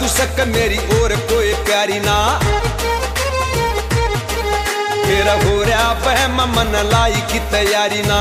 तू सक मेरी और कोई प्यारी ना। तेरा हो रहा बहम मन लाई की तैयारी ना।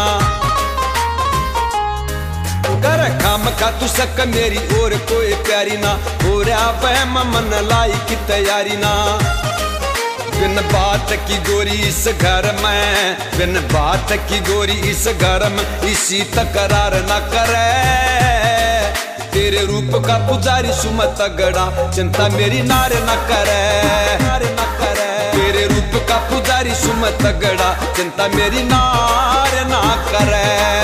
कर खाम खा तू सक मेरी और कोई प्यारी ना। हो रहा बहम मन लाई की तैयारी ना। बिन बात की गोरी इस घर में, बिन बात की गोरी इस घर में इसी तकरार न करे। तेरे रूप का पुजारी सुमत तगड़ा चिंता मेरी नार न करे, नार न करे। तेरे रूप का पुजारी सुमत तगड़ा चिंता मेरी नार न करे।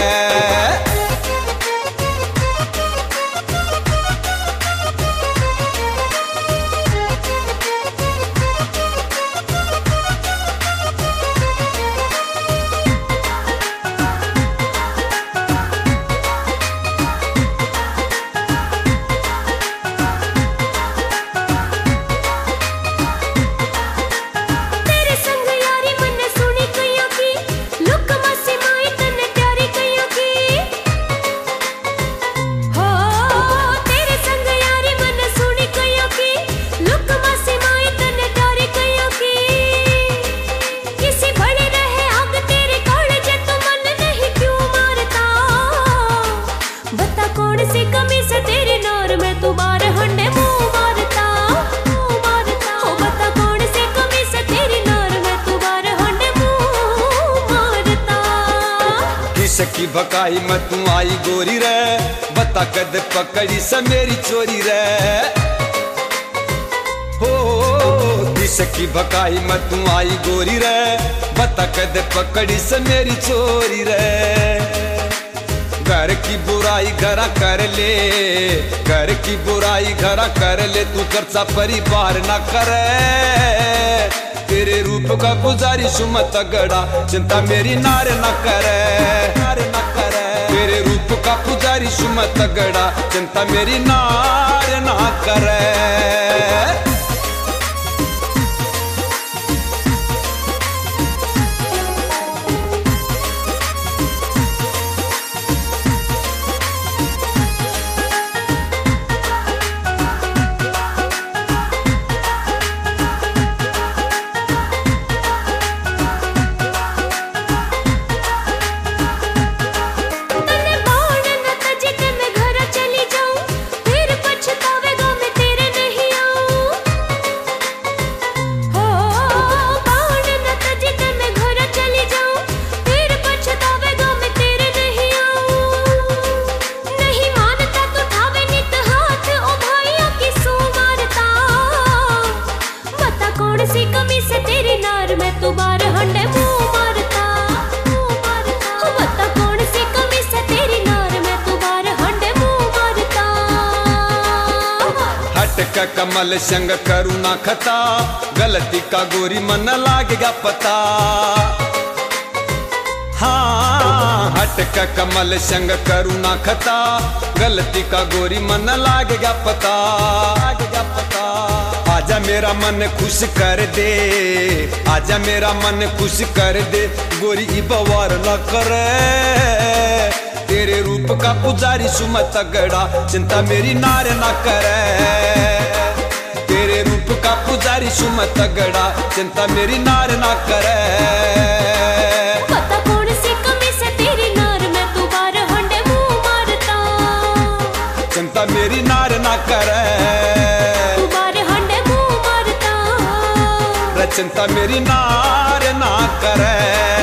की भकाई में तू आई गोरी रे, बता कद पकड़ी से मेरी चोरी रे। हो दिस की भकाई में तू आई गोरी रे, बता कद पकड़ी से मेरी चोरी रे। घर की बुराई घरा कर ले, घर की बुराई घरा कर ले, तू खर्चा परिवार न करे। तेरे रूप का पुजारी सुमत तगड़ा चिंता मेरी नार न करे, नार न करे। तेरे रूप का पुजारी सुमत तगड़ा चिंता मेरी नार न करे। कमल संग करू ना खता, गलती का गोरी मन लागेगा पता। हाँ हट का कमल संग करू ना खता, गलती का गोरी मन लागेगा पता, लागेगा पता। आजा मेरा मन खुश कर दे, आजा मेरा मन खुश कर दे, गोरी बवार न करे। तेरे रूप का पुजारी सुमत तगड़ा चिंता मेरी नार न करे। तेरे रूप का पुजारी सुमत तगड़ा चिंता मेरी नार न करे। पता कौन सी कमी से तेरी नार में तू बार हंडे मुंह मारता। चिंता मेरी नार न करे, तू बार हंडे मुंह मारता। चिंता मेरी नार न करे।